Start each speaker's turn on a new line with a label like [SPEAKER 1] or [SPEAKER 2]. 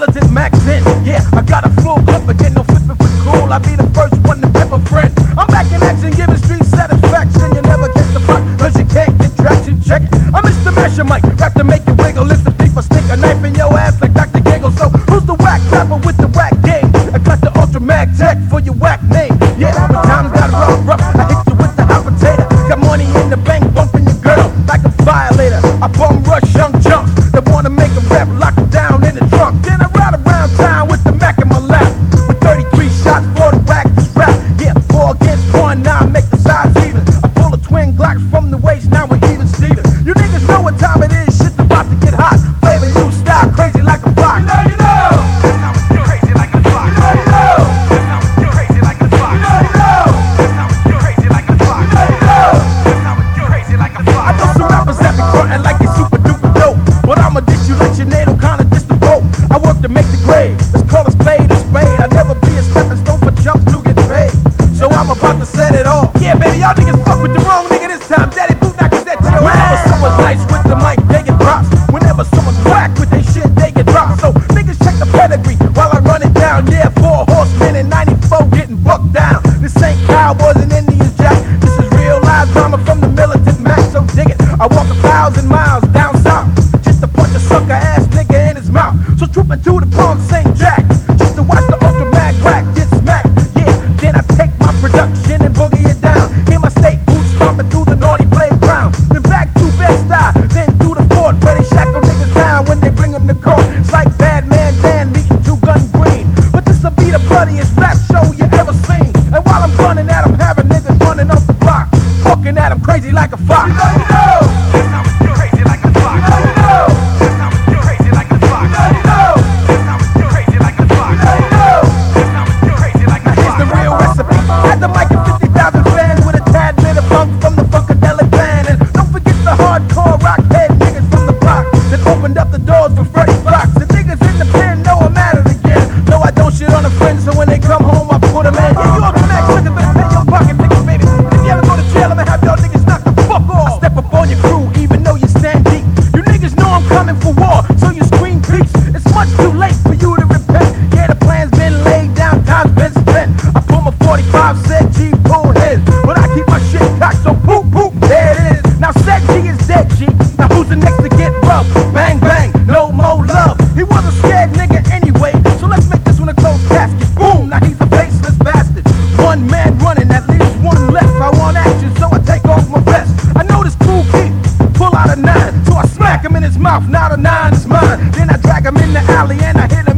[SPEAKER 1] militant Mac 10. Yeah, I got a full clip again, no flipping for cool. I be the first one to pep a friend. I'm back in action, giving street satisfaction. You never get the fuck, cause you can't get traction. Check it. I'm Mr. Masher Mike, rap to make you wiggle. If the people stick a knife in your ass like Dr. Giggle. So who's the whack rapper with the whack game? I got the Ultra Mag Tech for your whack name. Yeah, when times got rough, I hit you with the hot potato. Got money in the bank, bumping your girl like a violator. I bum rush young chumps that wanna make a rap, lock them down in the trunk. Then I ride around town with the Mac in my lap, with 33 shots for the whack this rap. Yeah, 4 against 1, now I make the sides even. I pull a twin Glocks from the waist, now we're even Steven. You niggas know what time it is, shit's about to get hot. Flavor new style, crazy like a block. You know. That's how we do, crazy like a block. You know. That's how we do, crazy like a block. You know. That's how we do, crazy like a block. You know. That's how we do, crazy like a block. I know some rappers that be frontin' like they super duper dope, but I'ma dish you like Sinead O'Connor dish the boat. I work to make the grade, let's call a spade a spade. I'll never be a stepping stone for jumps to get paid, so I'm about to set it off. Yeah, baby, y'all niggas fuck with the wrong nigga this time. Daddy Boot knockers that your ass. Whenever someone's nice with the mic, they get props. Whenever someone's whack with their shit, they get dropped. So niggas check the pedigree while I run it down. Yeah, 4 horsemen in 94 getting bucked down. This ain't Cowboys and Indians, Jack. This is real live drama from the militant Mac, so dig it. I walk 1,000 miles down south just to punch a sucker ass nigga in his mouth. So trooping to the Palm St. Jack just to watch the Ultra Mag whack get smacked. Yeah, then I take my production and boogie it down. Hear my state boots stomping through the naughty playground. Then back to Bed-Stuy, then through the fort where they shackle niggas down when they bring them to court. It's like Bad Man Dan meeting Two Gun Green, but this'll be the bloodiest rap show you ever seen. And while I'm running at 'em, having niggas running off the block, fucking at 'em crazy like a fox. You know. That's how we do, crazy like a fox. You know. That's how we do, crazy like a fox. You know. That's how we do, crazy like a fox. You know. That's how we do, crazy like a fox. Now here's the real recipe. Had the mic and 50,000 fans with a tad bit of funk from the Funkadelic Band. And don't forget the hardcore rock head niggas from the block that opened up the doors for Freddie Fox. The niggas in the pen know I'm at it again. No, I don't shit on a friend, so when they come home, I put them in. Yeah, you all the Mac sugar, better pay your pocket niggas, baby. If you ever go to jail, I'ma have y'all niggas knock the fuck off. I step up on your crew, even though you stand deep. You niggas know I'm coming for war, so you scream peace. It's much too late for you to repent. Yeah, the plan's been laid down, time's been spent. I pull my 45, said G, pull his, but I keep my shit cocked, so poop, poop, there it is. Now said G is dead, G. Now who's the next to get rough? Bang, bang, no more love. He was a scared nigga anyway, so let's make this one a closed casket. Boom, now he's a faceless bastard. One man running, that leaves one left. I want action, so I take off my vest. I know this cool kid, pull out a 9, so I smack him in his mouth. Now the 9 is mine. Then I drag him in the alley and I hit him